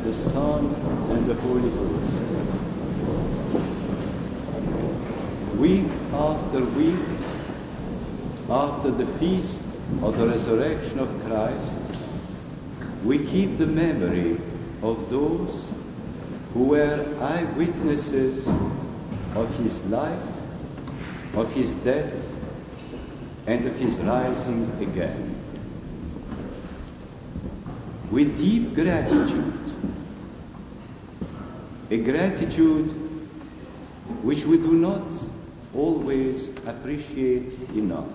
the Son, and the Holy Ghost. Week after week, after the feast of the resurrection of Christ, we keep the memory of those who were eyewitnesses of his life, of his death, and of his rising again. With deep gratitude, a gratitude which we do not always appreciate enough.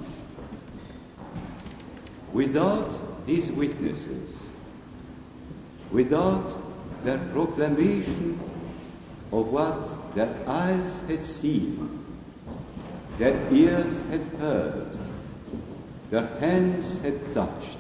Without these witnesses, without their proclamation of what their eyes had seen, their ears had heard, their hands had touched,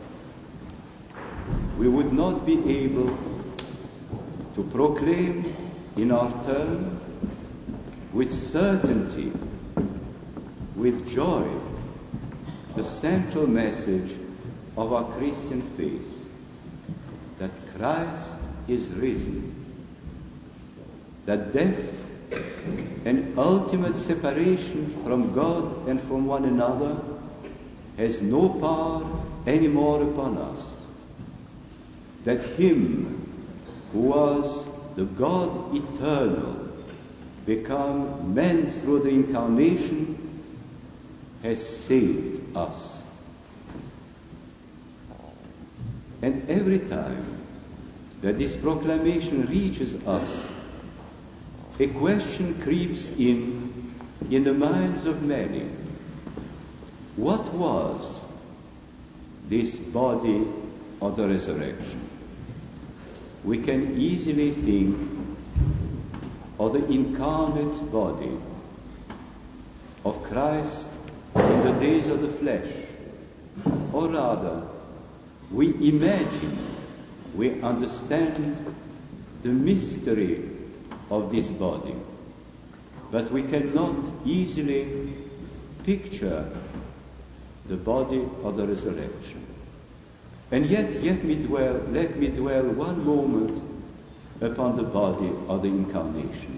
we would not be able to proclaim in our turn with certainty, with joy, the central message of our Christian faith, that Christ is risen, that death and ultimate separation from God and from one another has no power anymore upon us, that him who was the God eternal, become man through the incarnation, has saved us. And every time that this proclamation reaches us, a question creeps in the minds of many. What was this body of the resurrection? We can easily think of the incarnate body of Christ in the days of the flesh, or rather, we imagine, we understand the mystery of this body, but we cannot easily picture the body of the resurrection. And yet let me dwell one moment upon the body of the incarnation.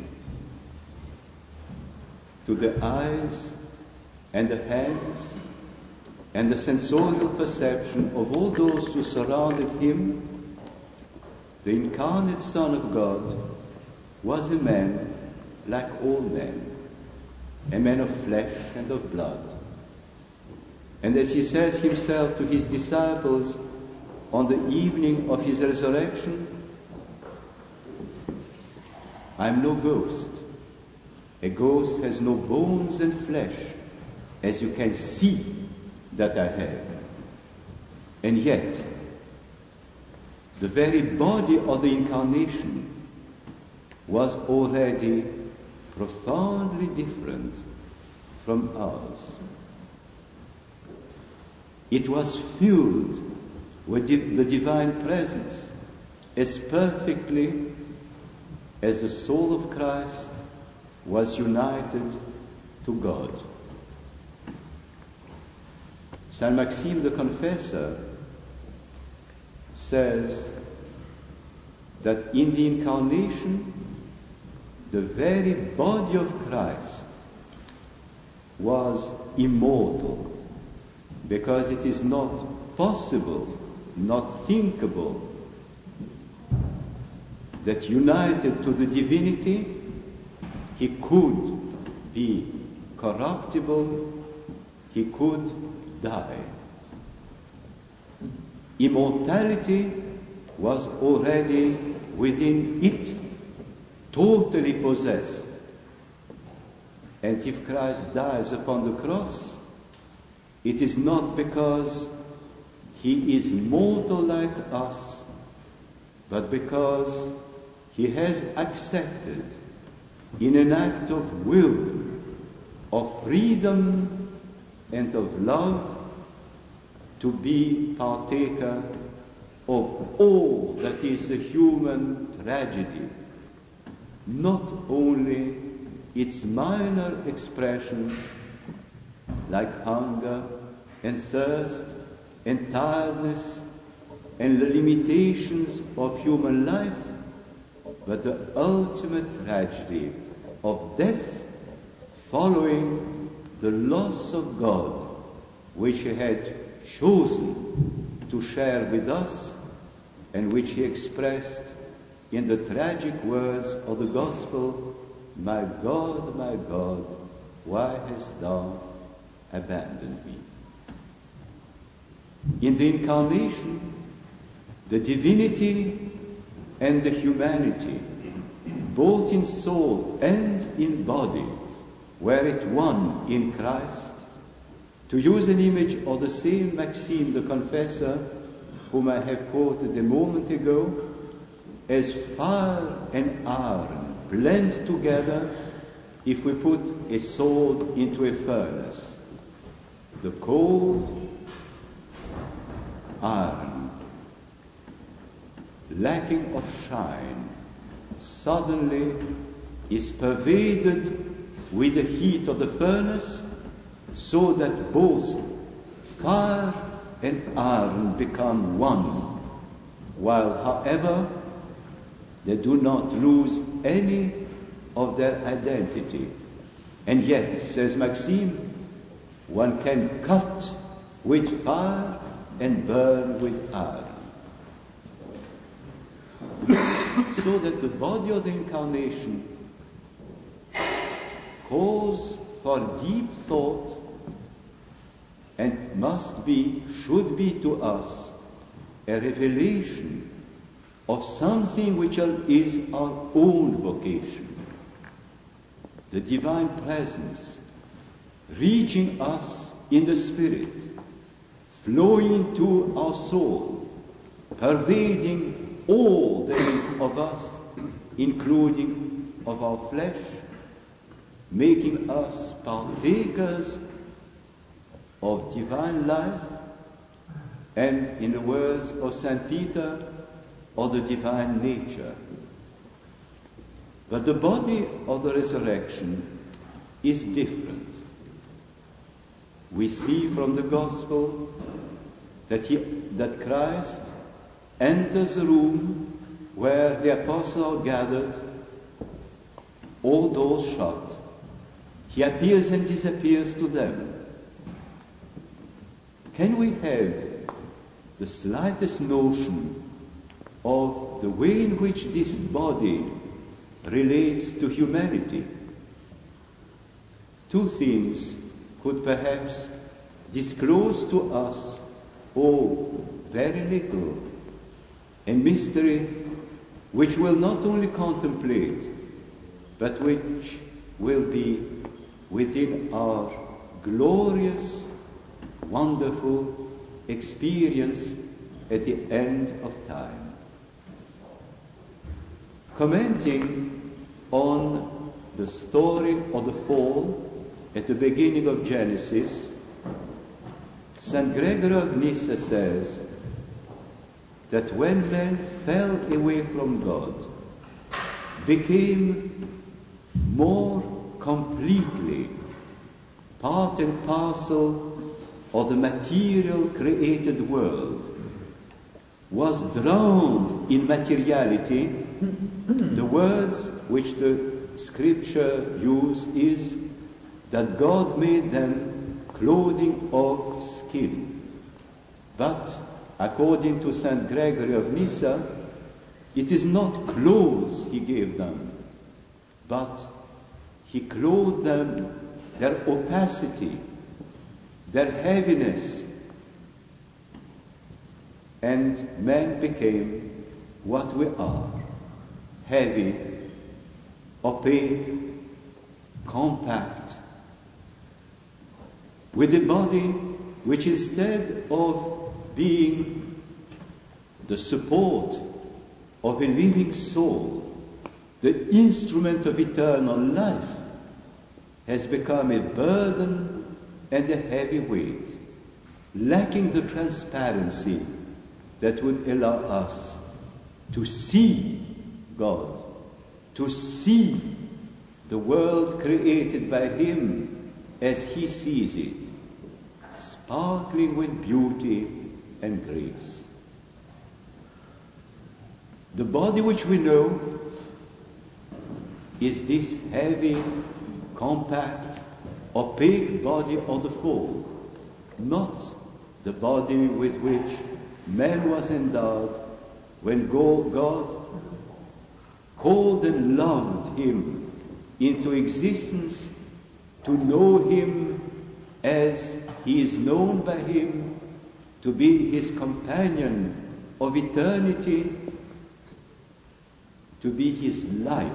To the eyes and the hands and the sensorial perception of all those who surrounded him, the incarnate Son of God was a man like all men, a man of flesh and of blood. And as he says himself to his disciples on the evening of his resurrection, I am no ghost. A ghost has no bones and flesh, as you can see that I have. And yet, the very body of the incarnation was already profoundly different from ours. It was filled with the divine presence as perfectly as the soul of Christ was united to God. Saint Maxime the Confessor says that in the incarnation, the very body of Christ was immortal, because it is not possible, not thinkable, that united to the divinity, he could be corruptible, he could die. Immortality was already within it, totally possessed. And if Christ dies upon the cross, it is not because he is mortal like us, but because he has accepted in an act of will, of freedom and of love, to be partaker of all that is a human tragedy, not only its minor expressions like hunger and thirst and tiredness and the limitations of human life, but the ultimate tragedy of death following the loss of God, which he had chosen to share with us and which he expressed in the tragic words of the Gospel, my God, why hast thou abandoned me? In the Incarnation, the divinity and the humanity, both in soul and in body, were at one in Christ. To use an image of the same Maxime the Confessor, whom I have quoted a moment ago, as fire and iron blend together if we put a sword into a furnace. The cold iron, lacking of shine, suddenly is pervaded with the heat of the furnace, so that both fire and iron become one, while, however, they do not lose any of their identity. And yet, says Maxime, one can cut with fire and burn with iron. So that the body of the Incarnation calls for deep thought and should be to us a revelation of something which is our own vocation. The divine presence reaching us in the Spirit, flowing into our soul, pervading all there is of us, including of our flesh, making us partakers of divine life, and, in the words of St. Peter, of the divine nature. But the body of the resurrection is different. We see from the Gospel that Christ enters the room where the apostles are gathered, all doors shut. He appears and disappears to them. Can we have the slightest notion of the way in which this body relates to humanity? Two things could perhaps disclose to us, very little, a mystery which we'll not only contemplate, but which will be within our glorious, wonderful experience at the end of time. Commenting on the story of the fall at the beginning of Genesis, St. Gregory of Nyssa says that when man fell away from God, became more completely part and parcel of the material created world, was drowned in materiality, the words which the Scripture use is that God made them clothing of skin. But according to St. Gregory of Nyssa, it is not clothes he gave them, but he clothed them, their opacity, their heaviness, and man became what we are: heavy, opaque, compact, with a body which, instead of being the support of a living soul, the instrument of eternal life, has become a burden and a heavy weight, lacking the transparency that would allow us to see God, to see the world created by Him as He sees it, sparkling with beauty and grace. The body which we know is this heavy, compact, opaque body of the fall, not the body with which man was endowed when God called and loved him into existence to know him as he is known by him, to be his companion of eternity, to be his like.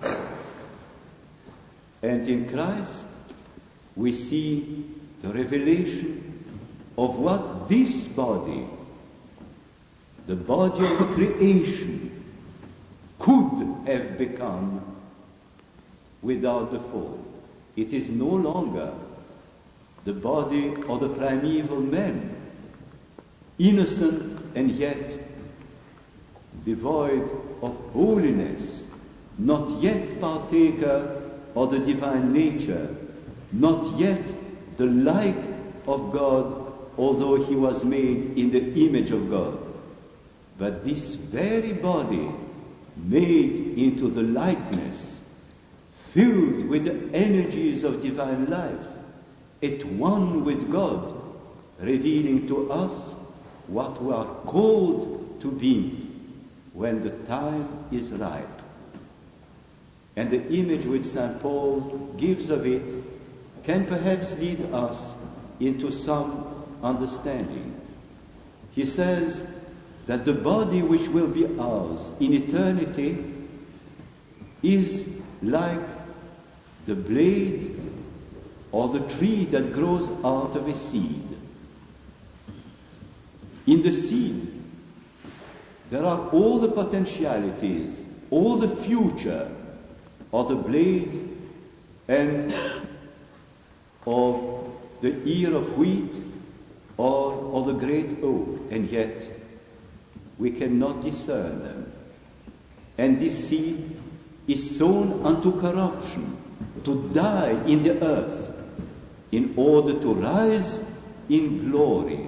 And in Christ we see the revelation of what this body, the body of the creation, could have become without the fall. It is no longer the body of the primeval man, innocent and yet devoid of holiness, not yet partaker of the divine nature, not yet the like of God, although he was made in the image of God. But this very body, made into the likeness, filled with the energies of divine life, at one with God, revealing to us what we are called to be when the time is ripe. And the image which St. Paul gives of it can perhaps lead us into some understanding. He says that the body which will be ours in eternity is like the blade or the tree that grows out of a seed. In the seed, there are all the potentialities, all the future of the blade and of the ear of wheat or of the great oak, and yet we cannot discern them. And this seed is sown unto corruption, to die in the earth, in order to rise in glory,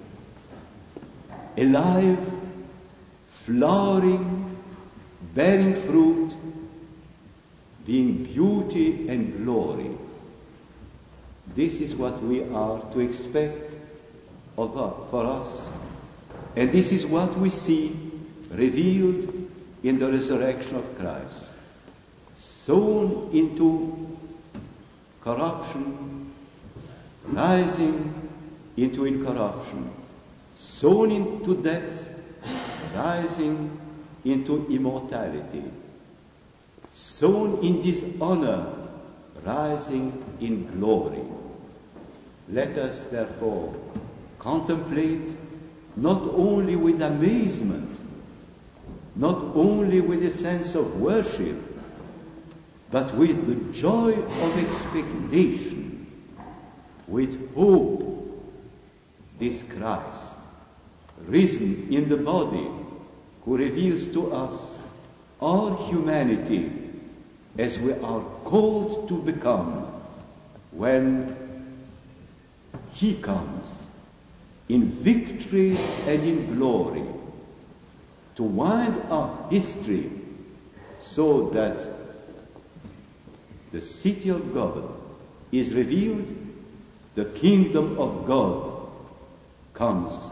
alive, flowering, bearing fruit, being beauty and glory. This is what we are to expect for us. And this is what we see revealed in the resurrection of Christ. Sown into corruption, rising into incorruption. Sown into death, rising into immortality. Sown in dishonor, rising in glory. Let us therefore contemplate not only with amazement, not only with a sense of worship, but with the joy of expectation, with hope, this Christ, risen in the body, who reveals to us our humanity as we are called to become when he comes in victory and in glory to wind up history so that the city of God is revealed, the kingdom of God comes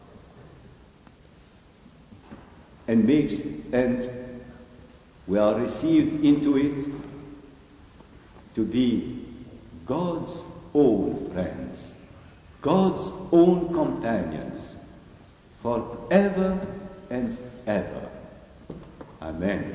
and we are received into it to be God's own friends, God's own companions, forever and ever. Amen.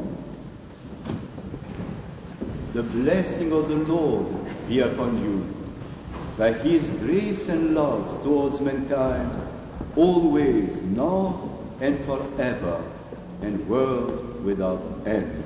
The blessing of the Lord be upon you, by his grace and love towards mankind, always, now and forever, and world without end.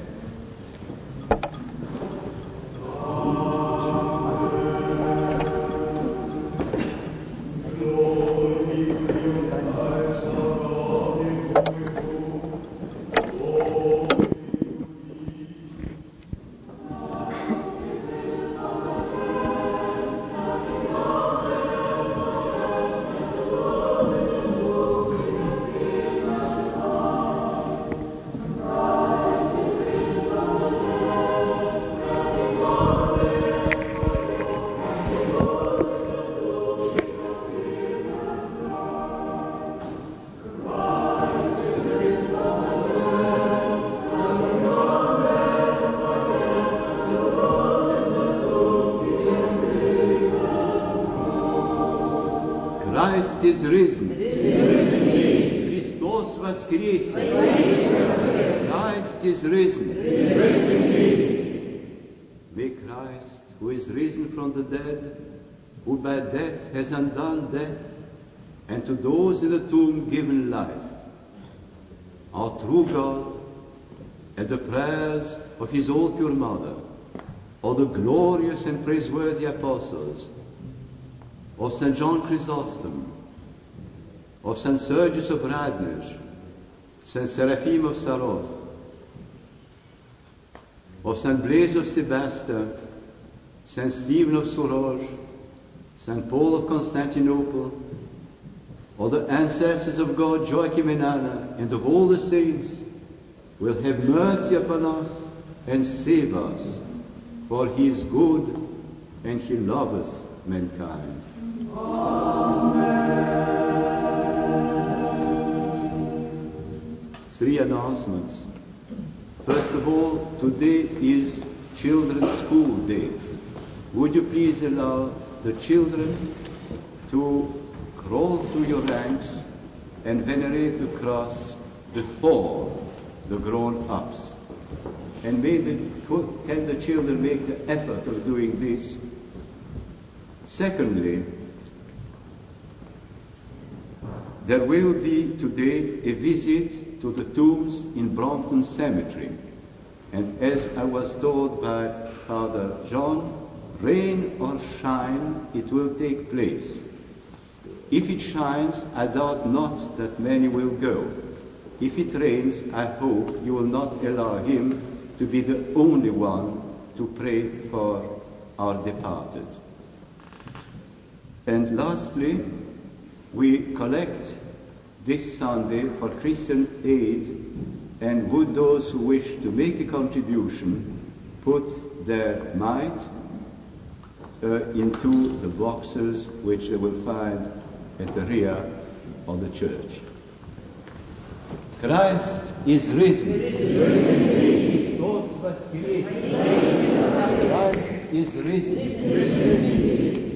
is risen. Christos воскресе. Christ is risen. May Christ, who is risen from the dead, who by death has undone death, and to those in the tomb given life, our true God, at the prayers of his all pure mother, of the glorious and praiseworthy apostles, of St. John Chrysostom, of St. Sergius of Radnich, St. Seraphim of Sarov, of St. Blaise of Sebaste, St. Stephen of Soroj, St. Paul of Constantinople, of the ancestors of God, Joachim and Anna, and of all the saints, will have mercy upon us and save us, for he is good and he loveth mankind. Amen. 3 announcements. First of all, today is Children's School Day. Would you please allow the children to crawl through your ranks and venerate the cross before the grown-ups? And can the children make the effort of doing this? Secondly, there will be today a visit to the tombs in Brompton Cemetery. And as I was told by Father John, rain or shine, it will take place. If it shines, I doubt not that many will go. If it rains, I hope you will not allow him to be the only one to pray for our departed. And lastly, we collect this Sunday for Christian aid, and would those who wish to make a contribution put their mite into the boxes which they will find at the rear of the church. Christ is risen. Christos воскресе. Christ is risen.